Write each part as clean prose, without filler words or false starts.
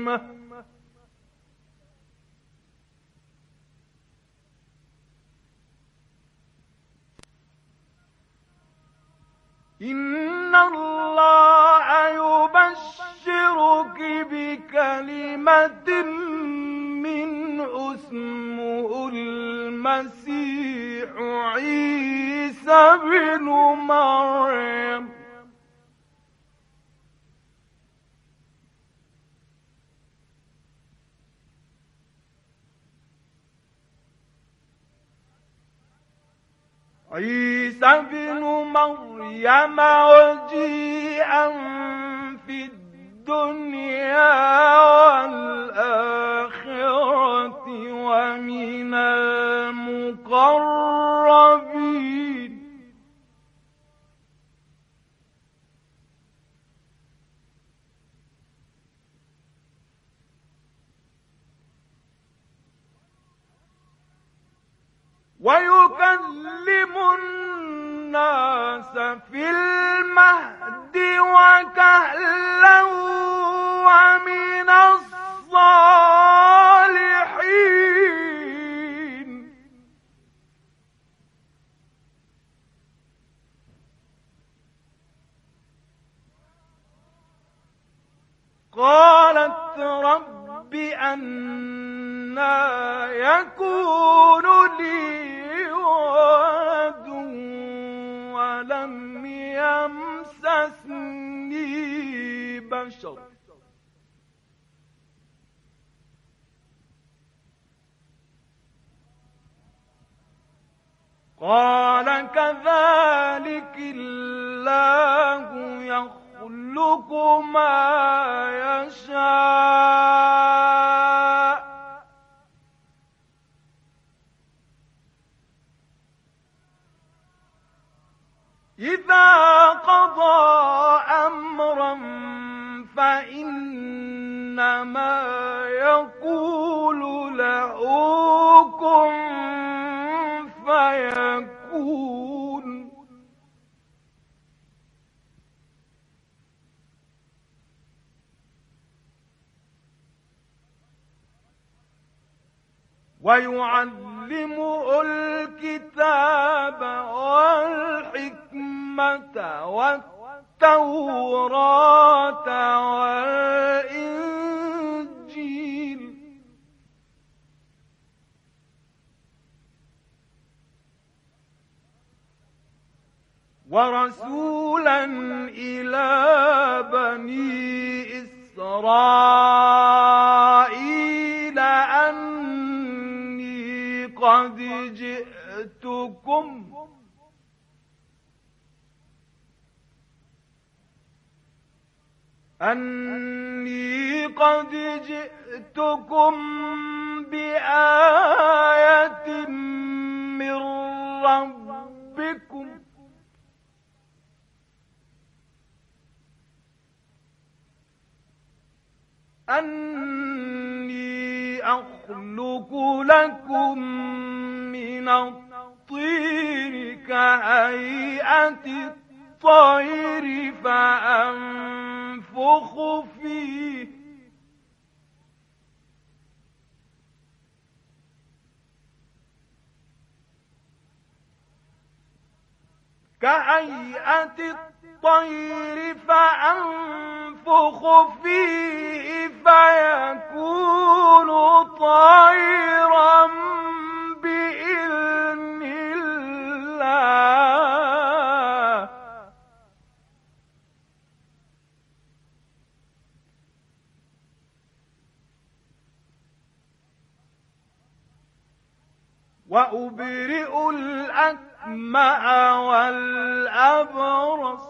إن الله يبشرك بكلمة منه اسمه المسيح عيسى بن مريم وجيها في الدنيا والآخرة ومن المقربين. ويكلم الناس في المهد وكهلا ومن الصالحين. قالت رب أنى يكون لي ولد ولم يمسسني بشر قال كذلك الله يخلق ما يشاء إذا قضى أمرا فإنما يقول له كن فيكون. ويعلمه الكتاب والحكمة والتوراة والإنجيل ورسولا إلى بني إسرائيل أني قد جئتكم بآية من ربكم أني أخلق لكم من الطين كهيئة الطير فأنفخ فيه فيكون طيرا بإذن الله. وأبرئ الأكمه والأبرص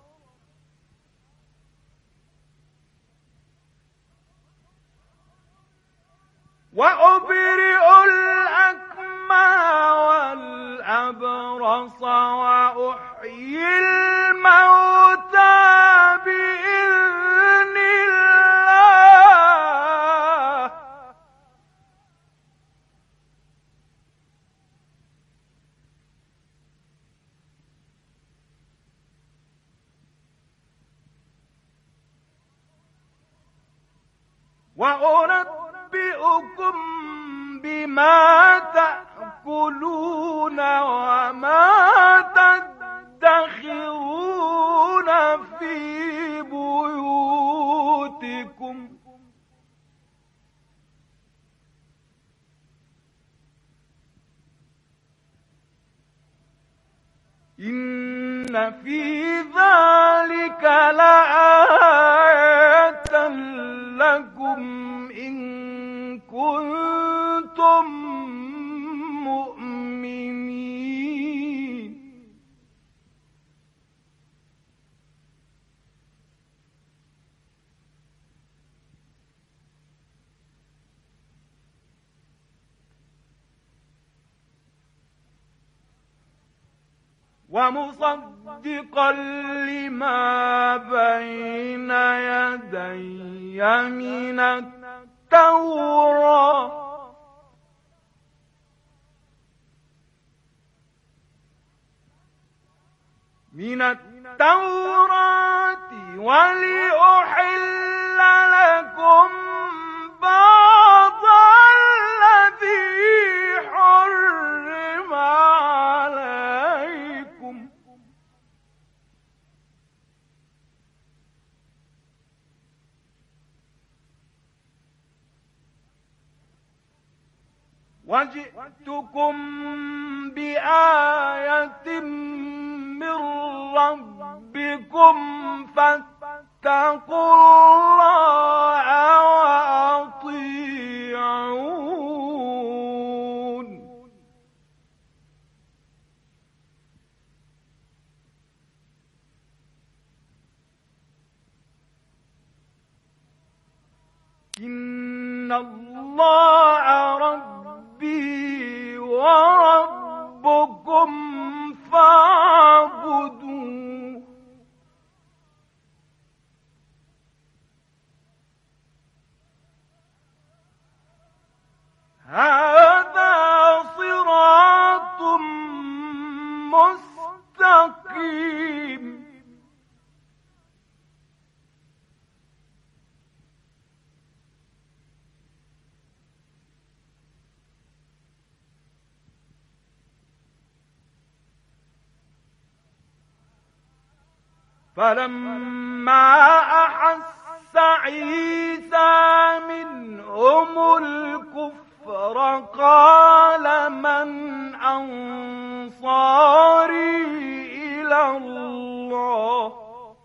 وأحيي الموتى بإذن الله. وأنبئكم بما تأكلون وما تدخرون في بيوتكم إن في ذلك لآية لكم إن كنتم مؤمنين. ومصدقا لما بين يدي من التوراة ولأحل لكم بعض الذي حرم عليكم وجئتكم بآية من ربكم فاتقوا الله وأطيعون. إن الله ربي وربكم فاعبدوه. هذا صراط مستقيم. فلما أحس عيسى منهم الكفر قال من أنصاري إلى الله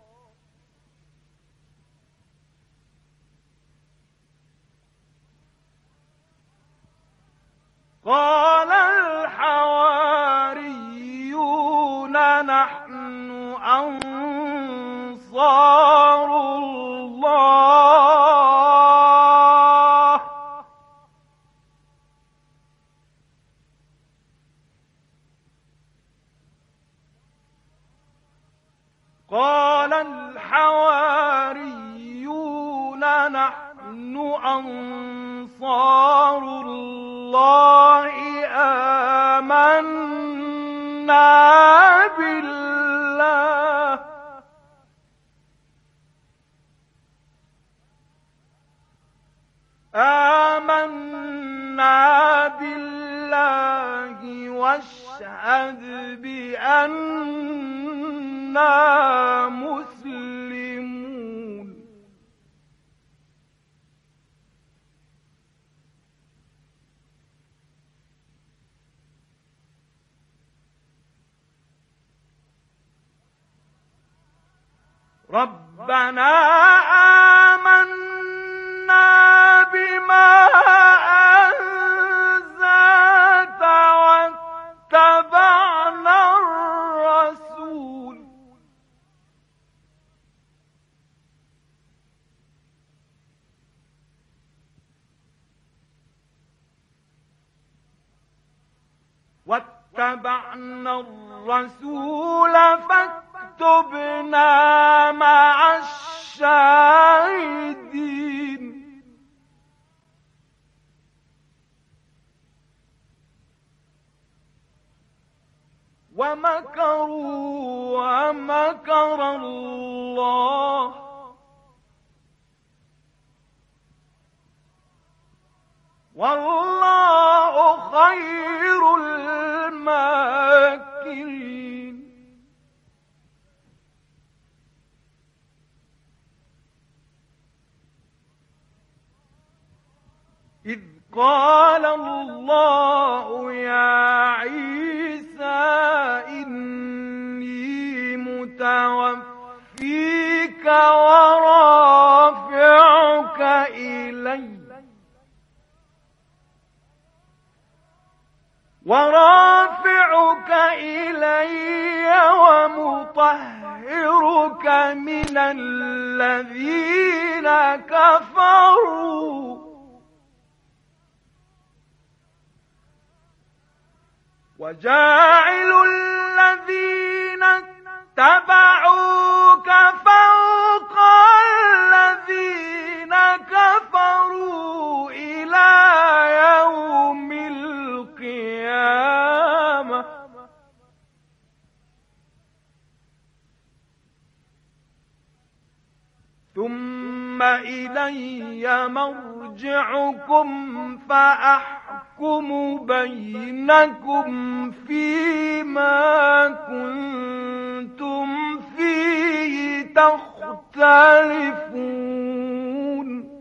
قال الحواريون نحن أنصار الله قال الحواريون نحن أنصار الله آمنا بالله واشهد بأننا مسلمون. ربنا آمنا بما أنزلت واتبعنا الرسول فاكتبنا مع الشاهدين. ومكروا ومكر الله والله خير الماكرين إذ قال الله يا عيسى إني متوفيك ورافعك إلي ومطهرك من الذين كفروا وجاعل الذين اتبعوك فوق الذين كفروا إلى يوم القيامة ثم إلي مرجعكم فأحكم بينكم فيما كنتم فيه تختلفون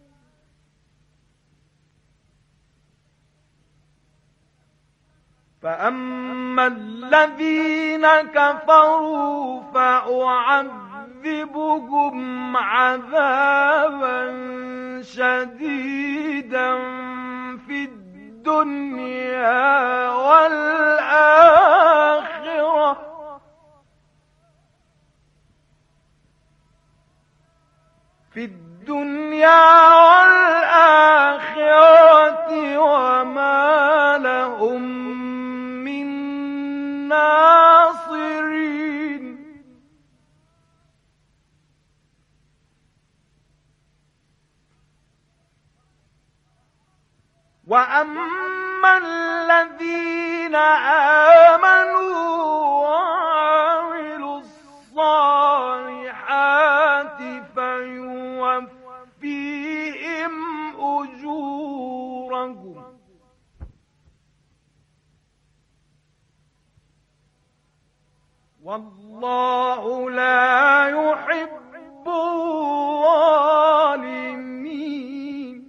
فأما الذين كفروا فأعذبهم عذابا شديدا في الدنيا والآخرة وما لهم من ناصرين وأما الذين آمنوا وعملوا الصالحات فيوفيهم أجورهم والله لا يحب الظالمين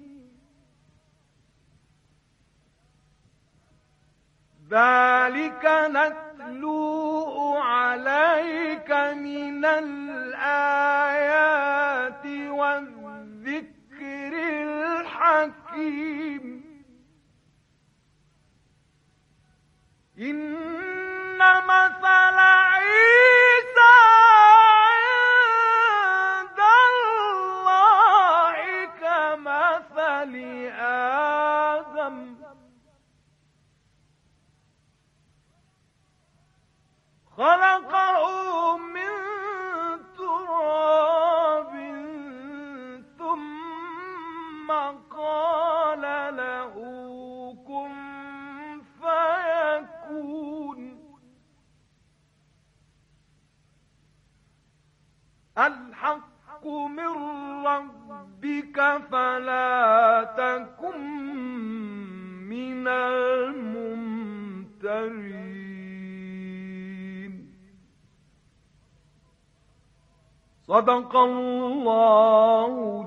ذلك نتلوه عليك من الآيات والذكر الحكيم إن مثل عيسى عند الله كمثل آدم خلقه من تراب ثم قال له كن فيكون الحق من ربك فلا تكن من الممترين صدق الله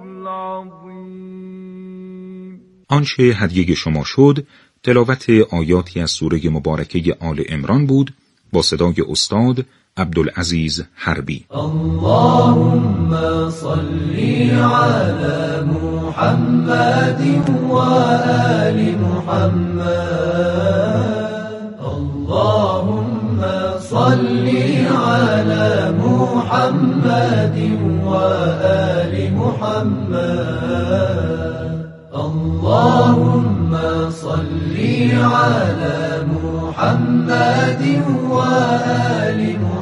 العظیم. آنچه هدیه شما شد تلاوت آیاتی از سوره مبارکه آل عمران بود با صدای استاد عبدالعزیز حربی. اللهم صل على محمد و آل محمد اللهم صل على محمد و آل محمد اللهم صل على محمد و آل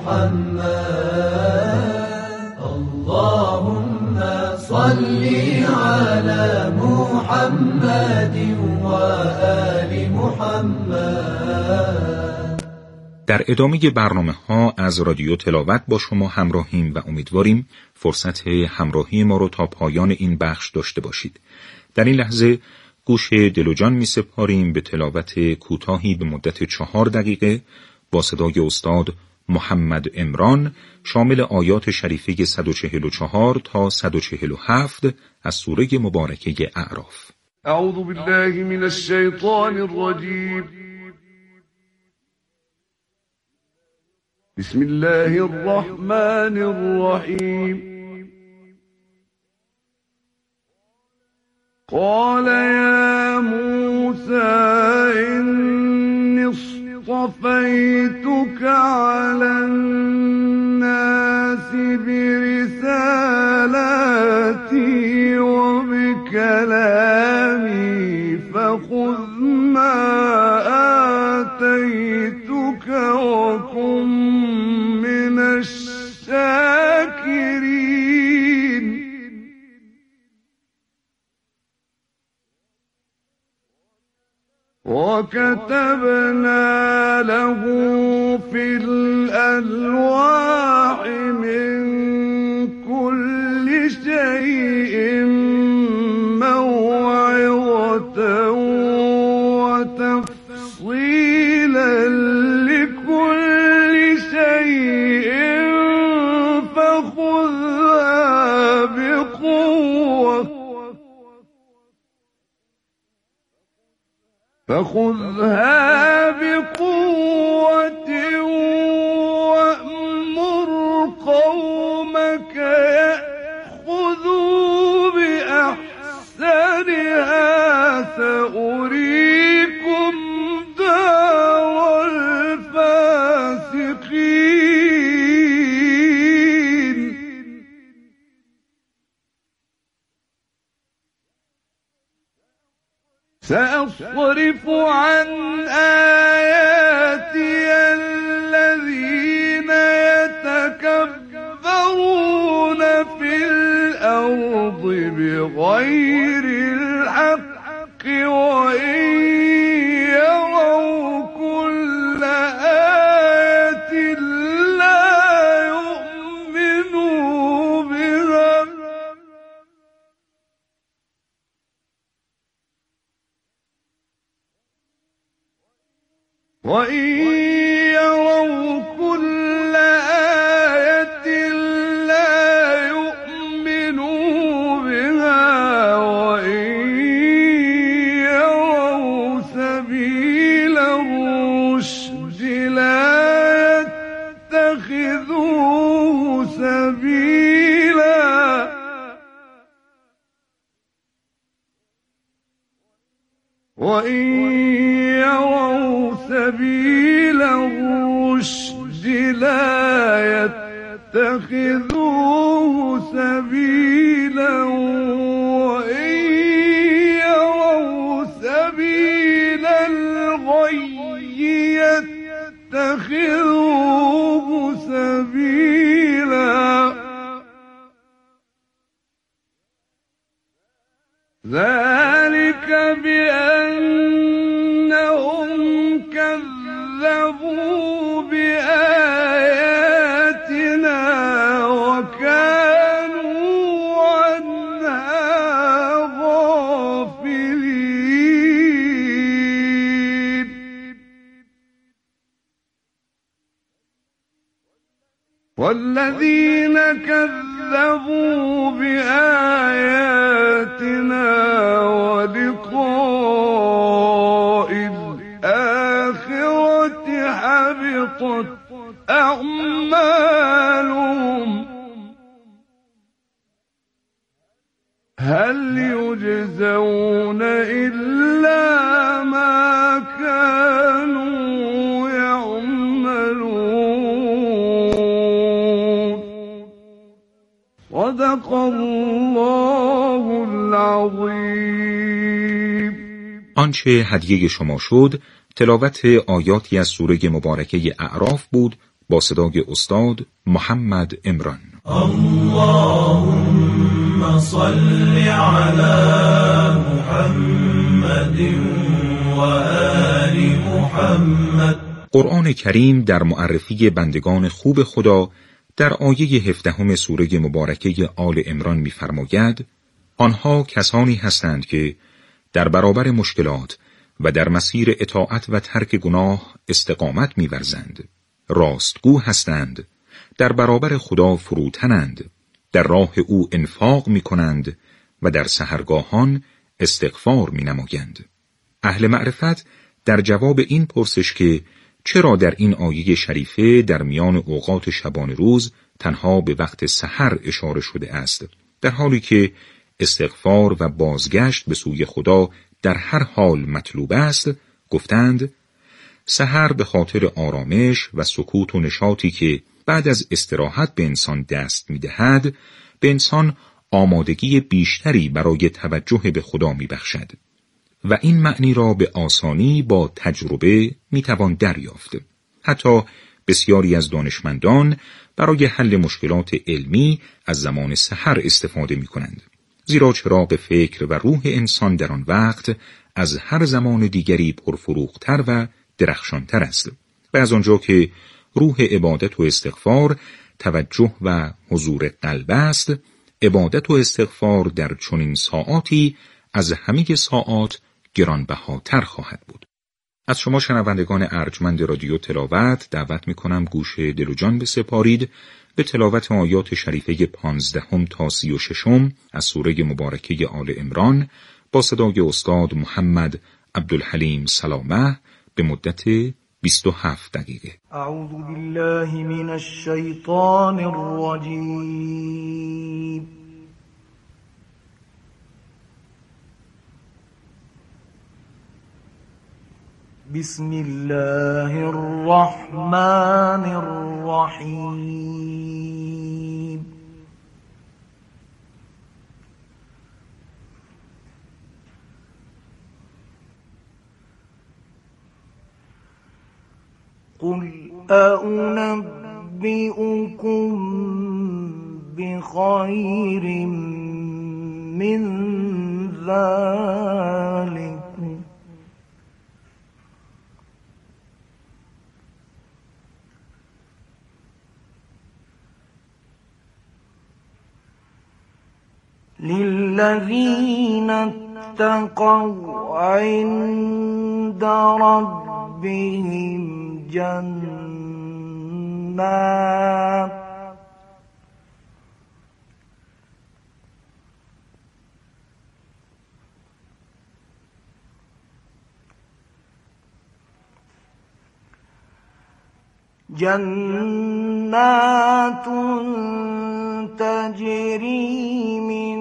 محمد اللهم صل على محمد و آل محمد. در ادامه برنامه‌ها از رادیو تلاوت با شما همراهیم و امیدواریم فرصت همراهی ما رو تا پایان این بخش داشته باشید. در این لحظه گوش دل و جان می سپاریم به تلاوت کوتاهی به مدت 4 دقیقه با صدای استاد محمد عمران شامل آیات شریفه 144 تا 147 از سوره مبارکه اعراف. اعوذ بالله من الشیطان الرجیم. بسم الله الرحمن الرحیم. قال يا موسى إني اصطفيتك على الناس برسالاتي وبكلامي فخذ ما آتيتك وكن من الشاكرين. وكتبنا له في الألواح من كل شيء موعظة وتفصيلا لكل شيء فخذها بقوة وأمر قومك يأخذوا بأحسنها سأريكم دار الفاسقين. سأصرف عن آياتي الذين يتكبرون في الأرض بغير الحق وإن يروا كل آية لا يؤمنوا بها وإن يروا كل آية لا يؤمنوا بها وإن يروا سبيل الرشد لا يتخذوه سبيلا وإن يروا سبيل الرشد لا يتخذوه سبيلا وإن يروا سبيل الغي يتخذوه سبيلا ذلك بأنهم كذبوا بآياتنا وكانوا عنها غافلين. والذين كذبوا بآياتنا ولقاء الآخرة حبطت أعمالهم هل يجزون إلا ما كانوا يعملون. صدق الله العظیم. آنچه هدیه شما شد تلاوت آیاتی از سوره مبارکه اعراف بود با صدای استاد محمد عمران. اللهم صل علی محمد و آل محمد. قرآن کریم در معرفی بندگان خوب خدا در آیه 17 سوره مبارکه آل عمران می‌فرماید: آنها کسانی هستند که در برابر مشکلات و در مسیر اطاعت و ترک گناه استقامت می‌ورزند، راستگو هستند، در برابر خدا فروتنند، در راه او انفاق می‌کنند و در سحرگاهان استغفار می‌نمایند. اهل معرفت در جواب این پرسش که چرا در این آیه شریفه در میان اوقات شبانه روز تنها به وقت سحر اشاره شده است، در حالی که استغفار و بازگشت به سوی خدا در هر حال مطلوب است، گفتند سحر به خاطر آرامش و سکوت و نشاطی که بعد از استراحت به انسان دست می‌دهد، به انسان آمادگی بیشتری برای توجه به خدا می‌بخشد و این معنی را به آسانی با تجربه می‌توان دریافت. حتی بسیاری از دانشمندان برای حل مشکلات علمی از زمان سحر استفاده می‌کنند، زیرا چراغ فکر و روح انسان در آن وقت از هر زمان دیگری پرفروغ‌تر و درخشانتر است و از آنجا که روح عبادت و استغفار توجه و حضور قلب است، عبادت و استغفار در چنین ساعاتی از همه ساعات گرانبهاتر خواهد بود. از شما شنوندگان ارجمند رادیو تلاوت دعوت می‌کنم گوش دل و جان بسپارید به تلاوت آیات شریفه 15 تا 36 از سوره مبارکه آل عمران با صدای استاد محمد عبدالحلیم سلامه به مدت 27 دقیقه. اعوذ بالله من الشیطان الرجیم. بسم الله الرحمن الرحیم. قل أنبئكم بخير من ذلك للذين اتقوا عند ربهم جنات تجري من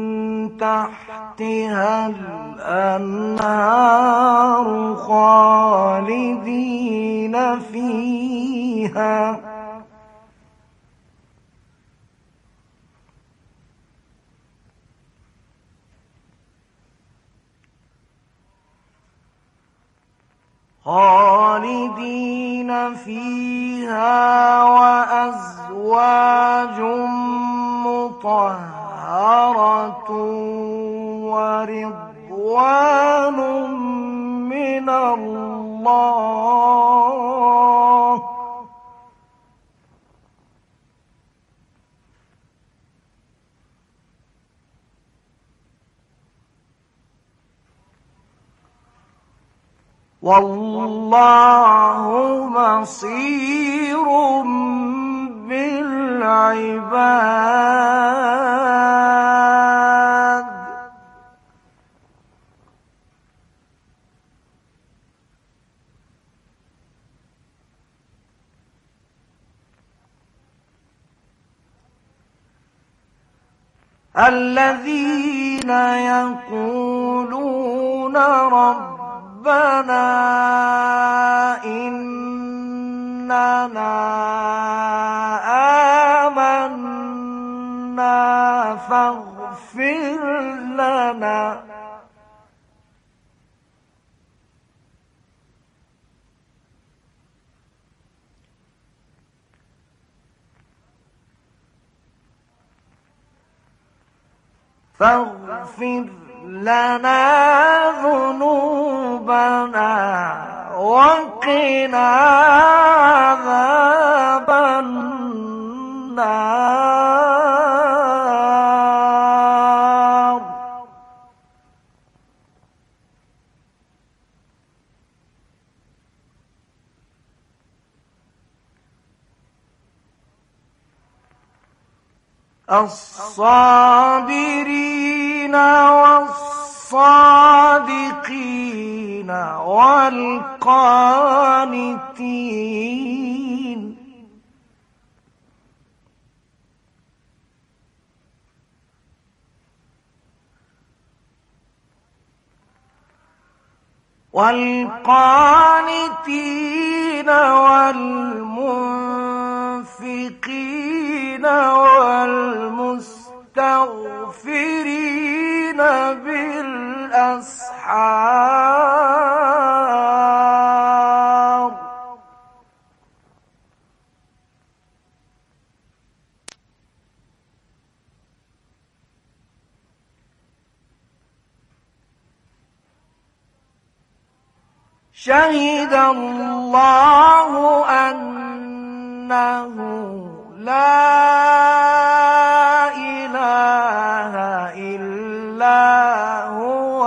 تحتها الأنهار خالدين فيها وأزواج مطهرة ورضوان من الله والله بصير بالعباد. الذين يقولون ربنا إننا آمنا فاغفر لنا ذنوبنا وقنا عذاب النار. الصابرين والصادقين والقانتين والمنفقين والمستغفرين بالأسحار شهد الله أنه لا إله إلا هو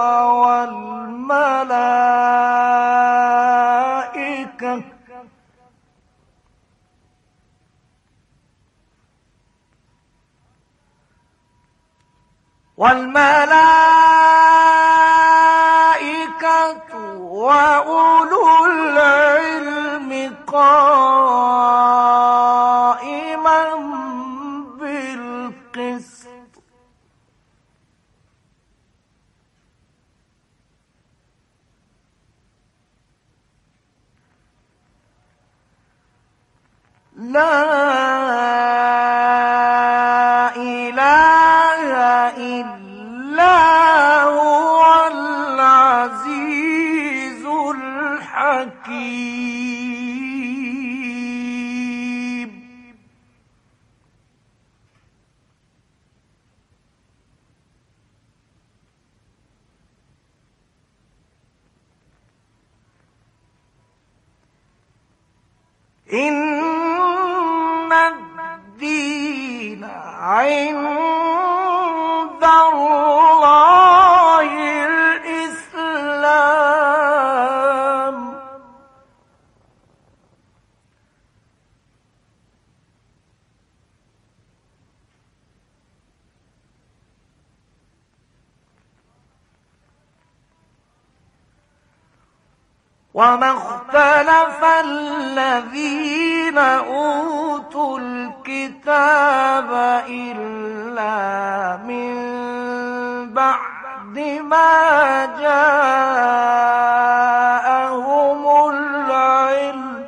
والملائكة وأولو العلم قائما بالقسط لا إله إلا هو العزيز الحكيم إن الدين عند الله الإسلام وما اختلف الذين أوتوا الكتاب إلا من بعد ما جاءهم العلم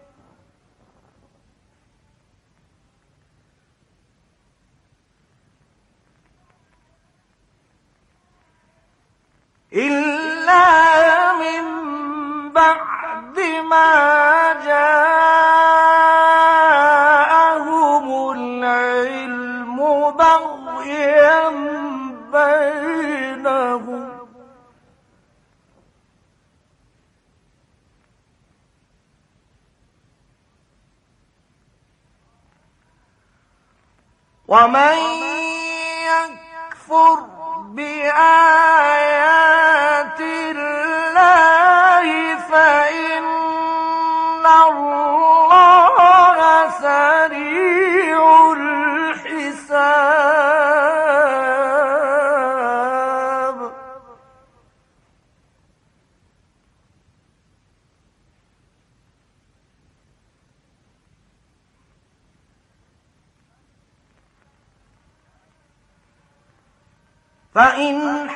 بعد ما جاءهم العلم بغيا بينهم ومن يكفر بآيات الله فإن الله سريع الحساب فإن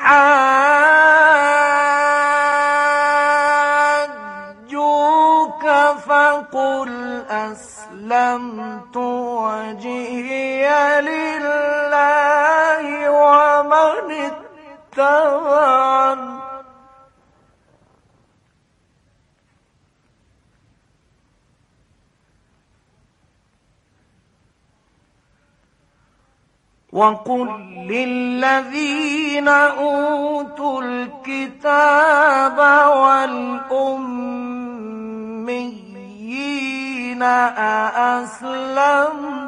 حاجوك فقل أسلمت وجهي لله ومن اتبعني وقل للذين أوتوا الكتاب والأميين أأسلمتم